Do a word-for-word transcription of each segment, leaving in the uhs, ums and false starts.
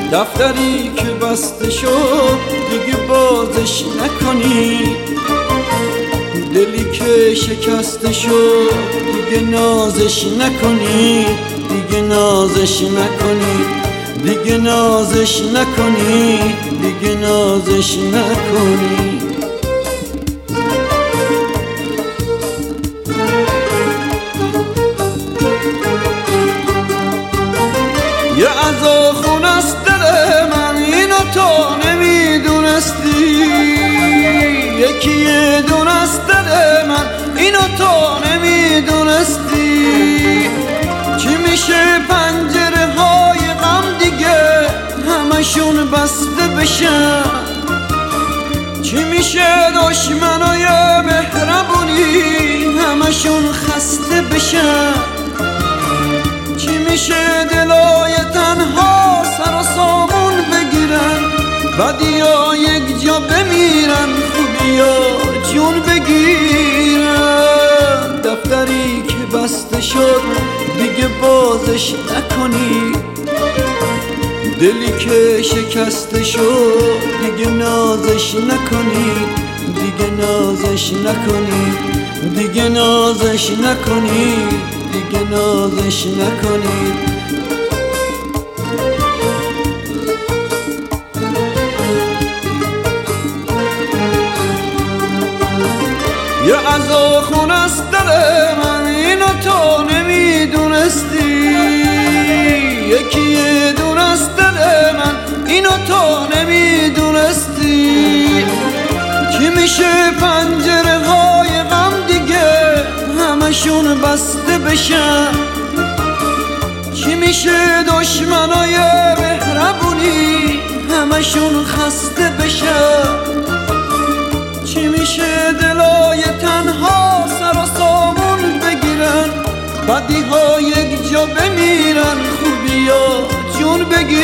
دفتری که بسته شد دیگه بازش نکنی، دلی که شکسته شد دیگه نازش نکنی، دیگه نازش نکنی، دیگه نازش نکنی، دیگه نازش نکنی. یه عزا خون است دل من اینو تو نمیدونستی، یکی یه دون است دل من اینو تو نمیدونستی. چی میشه پنجره های غم دیگه همشون بسته بشن، چی میشه دشمنای مهربونی همشون خسته بشن، چی میشه دلای تنها سر و سامون بگیرن، بدیا یک جا بمیرن خوبیا جون بگیرن. دفتری که بسته شد دیگه بازش نکنی، دلی که شکسته شد دیگه نازش نکنی، دیگه نازش نکنی، دیگه نازش نکنی، دیگه نازش نکنی. یه عزا خون است دل من اینو تو نمیدونستی، یکی یه دون است دل من اینو تو نمیدونستی. چی میشه پنجره های غم دیگه همشون بسته بشن، چی میشه دشمنای مهربونی همشون خسته بشن، چی میشه دلای تنها سر و سامون بگیرن، بدی ها یک جا بمیرن خوبیا جون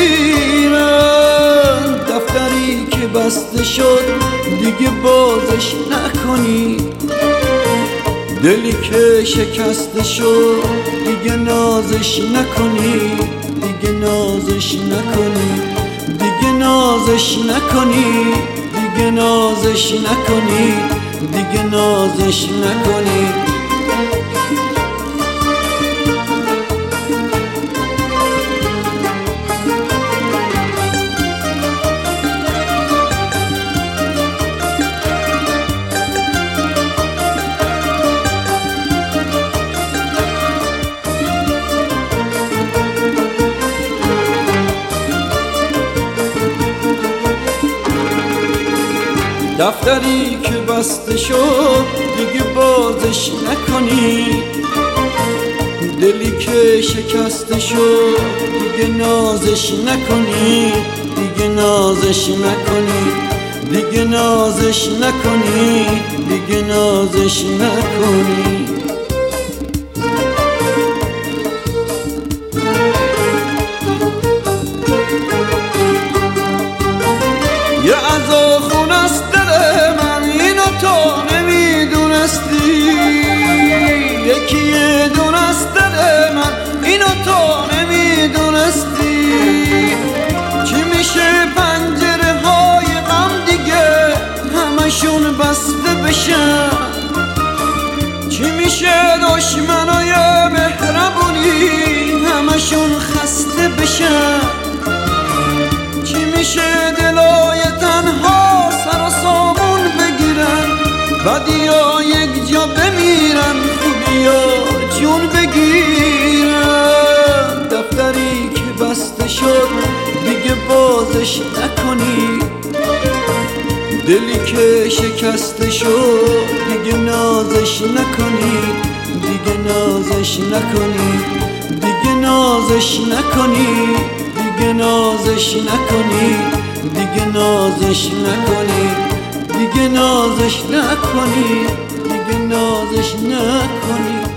بگیرن. دفتری که بسته شد دیگه بازش نکنی، دلی که شکسته شد دیگه نازش نکنی، دیگه نازش نکنی، دیگه نازش نکنی، دیگه نازش نکنی، دیگه نازش نکنی. دفتری که بسته شد دیگه بازش نکنی، دلی که شکسته شد دیگه نازش نکنی، دیگه نازش نکنی، دیگه نازش نکنی، دیگه نازش نکنی. یه عزا خون است دل من اینو تو نمیدونستی، یکی یه دون است دل من اینو تو نمیدونستی. چی میشه پنجره های غم دیگه همشون بسته بشن، چی میشه دشمنای مهربونی همشون خسته بشن، چی میشه دلای تنها سر و سامون بگیرن، بدیا یک جا بمیرن خوبیا جون بگیرن. دفتری که بسته شد دیگه بازش نکنی، دلی که شکسته شد دیگه نازش نکنی، دیگه نازش نکنی، دیگه نازش نکنی، دیگه نازش نکنی، دیگه نازش نکنی، دیگه نازش نکنی، دیگه نازش نکنی.